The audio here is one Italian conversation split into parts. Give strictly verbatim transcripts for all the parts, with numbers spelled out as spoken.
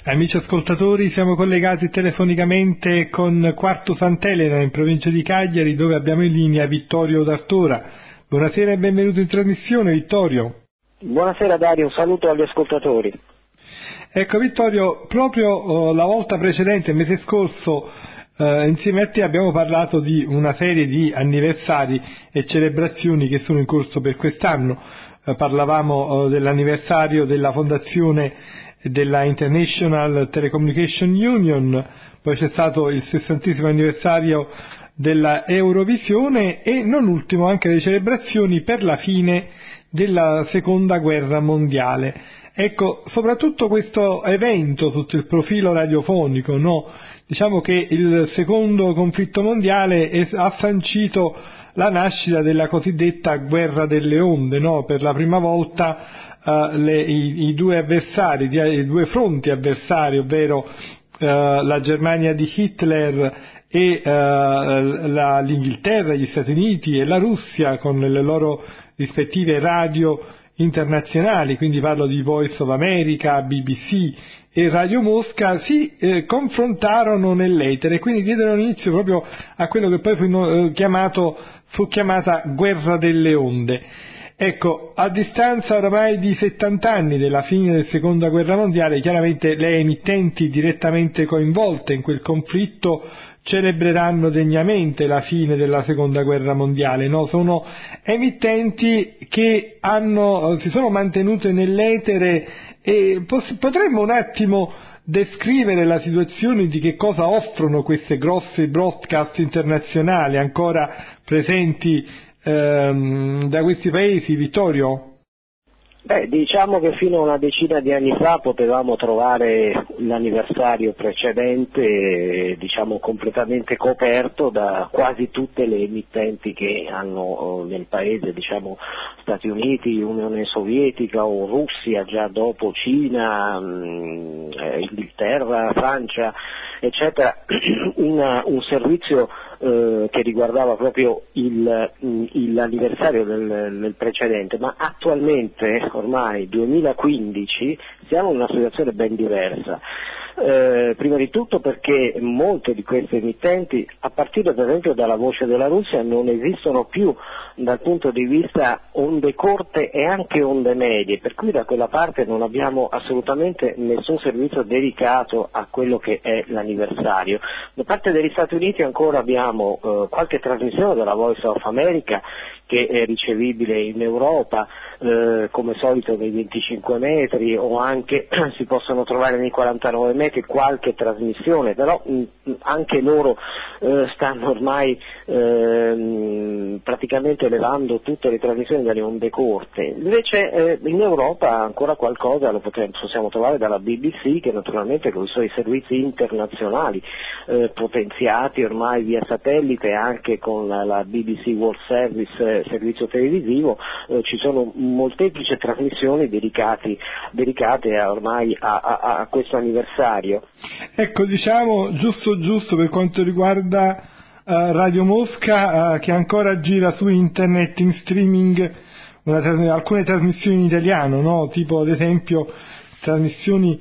Amici ascoltatori, siamo collegati telefonicamente con Quarto Sant'Elena in provincia di Cagliari, dove abbiamo in linea Vittorio D'Artora. Buonasera e benvenuto in trasmissione, Vittorio. Buonasera Dario, un saluto agli ascoltatori. Ecco Vittorio, proprio uh, la volta precedente, il mese scorso, uh, insieme a te abbiamo parlato di una serie di anniversari e celebrazioni che sono in corso per quest'anno. Uh, parlavamo uh, dell'anniversario della fondazione della International Telecommunication Union, poi c'è stato il sessantesimo anniversario della Eurovisione e non ultimo anche le celebrazioni per la fine della seconda guerra mondiale. Ecco, soprattutto questo evento sotto il profilo radiofonico, no? Diciamo che il secondo conflitto mondiale è, ha sancito la nascita della cosiddetta guerra delle onde, no? Per la prima volta Uh, le, i, i due avversari, i due fronti avversari, ovvero uh, la Germania di Hitler e uh, la, l'Inghilterra, gli Stati Uniti e la Russia con le loro rispettive radio internazionali, quindi parlo di Voice of America, B B C e Radio Mosca, si eh, confrontarono nell'etere e quindi diedero inizio proprio a quello che poi fu eh, chiamato, fu chiamata guerra delle onde. Ecco, a distanza oramai di settanta anni dalla fine della seconda guerra mondiale, chiaramente le emittenti direttamente coinvolte in quel conflitto celebreranno degnamente la fine della seconda guerra mondiale, no? Sono emittenti che hanno, si sono mantenute nell'etere e pos- potremmo un attimo descrivere la situazione di che cosa offrono queste grosse broadcast internazionali ancora presenti da questi paesi, Vittorio? Beh, diciamo che fino a una decina di anni fa potevamo trovare l'anniversario precedente, diciamo, completamente coperto da quasi tutte le emittenti che hanno nel paese, diciamo, Stati Uniti, Unione Sovietica o Russia, già dopo Cina, Inghilterra, Francia, eccetera, una, un servizio eh, che riguardava proprio il, il, l'anniversario del, del precedente, ma attualmente, ormai duemilaquindici, siamo in una situazione ben diversa. Eh, prima di tutto perché molte di queste emittenti, a partire per esempio dalla Voce della Russia, non esistono più dal punto di vista onde corte e anche onde medie, per cui da quella parte non abbiamo assolutamente nessun servizio dedicato a quello che è l'anniversario. Da parte degli Stati Uniti ancora abbiamo eh, qualche trasmissione della Voice of America che è ricevibile in Europa, eh, come solito nei venticinque metri, o anche si possono trovare nei quarantanove metri qualche trasmissione, però mh, anche loro eh, stanno ormai eh, praticamente elevando tutte le trasmissioni dalle onde corte. Invece eh, in Europa ancora qualcosa lo potremo, possiamo trovare dalla B B C, che naturalmente con i suoi servizi internazionali eh, potenziati ormai via satellite, anche con la, la B B C World Service, servizio televisivo, eh, ci sono molteplici trasmissioni dedicati, dedicate a, ormai a, a, a questo anniversario. Ecco, diciamo giusto giusto per quanto riguarda uh, Radio Mosca, uh, che ancora gira su internet in streaming una, alcune trasmissioni in italiano, no? Tipo ad esempio trasmissioni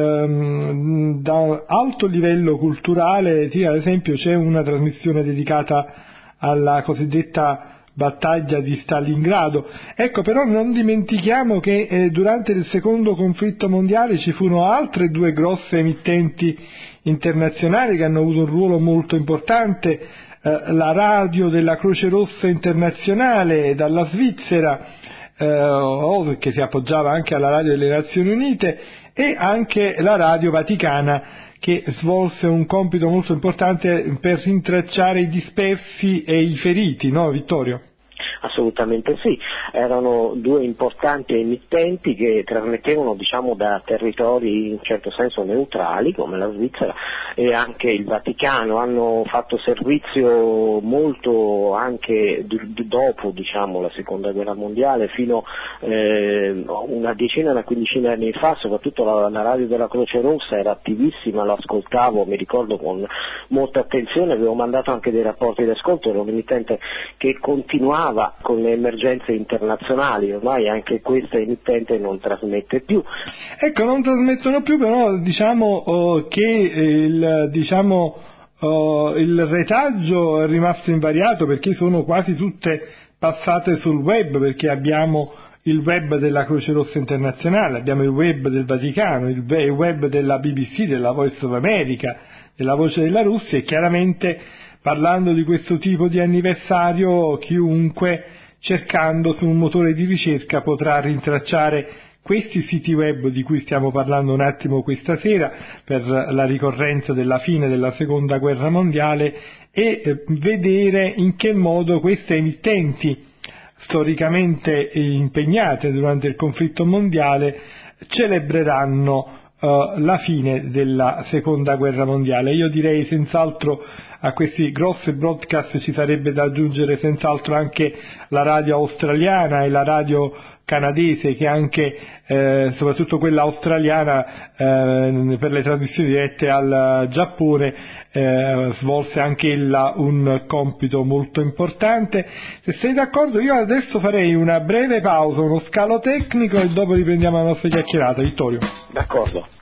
um, da alto livello culturale, sì, ad esempio c'è una trasmissione dedicata alla cosiddetta battaglia di Stalingrado. Ecco, però non dimentichiamo che eh, durante il secondo conflitto mondiale ci furono altre due grosse emittenti internazionali che hanno avuto un ruolo molto importante, eh, la radio della Croce Rossa Internazionale dalla Svizzera, eh, che si appoggiava anche alla radio delle Nazioni Unite, e anche la radio vaticana, che svolse un compito molto importante per rintracciare i dispersi e i feriti, no Vittorio? Assolutamente sì, erano due importanti emittenti che trasmettevano, diciamo, da territori in certo senso neutrali come la Svizzera e anche il Vaticano. Hanno fatto servizio molto anche d- dopo, diciamo, la seconda guerra mondiale, fino eh, una decina, una quindicina di anni fa, soprattutto la, la radio della Croce Rossa era attivissima, lo ascoltavo, mi ricordo, con molta attenzione, avevo mandato anche dei rapporti di ascolto, era un emittente che continuava alternava con le emergenze internazionali, ormai anche questa emittente non trasmette più. Ecco, non trasmettono più, però diciamo oh, che il, diciamo, oh, il retaggio è rimasto invariato, perché sono quasi tutte passate sul web, perché abbiamo il web della Croce Rossa Internazionale, abbiamo il web del Vaticano, il web della B B C, della Voice of America, della Voce della Russia, e chiaramente parlando di questo tipo di anniversario chiunque, cercando su un motore di ricerca, potrà rintracciare questi siti web di cui stiamo parlando un attimo questa sera, per la ricorrenza della fine della seconda guerra mondiale, e eh, vedere in che modo queste emittenti storicamente impegnate durante il conflitto mondiale celebreranno uh, la fine della seconda guerra mondiale. Io direi senz'altro a questi grossi broadcast ci sarebbe da aggiungere senz'altro anche la radio australiana e la radio canadese, che anche eh, soprattutto quella australiana eh, per le trasmissioni dirette al Giappone eh, svolse anche ella un compito molto importante. Se sei d'accordo, io adesso farei una breve pausa, uno scalo tecnico, e dopo riprendiamo la nostra chiacchierata. Vittorio. D'accordo.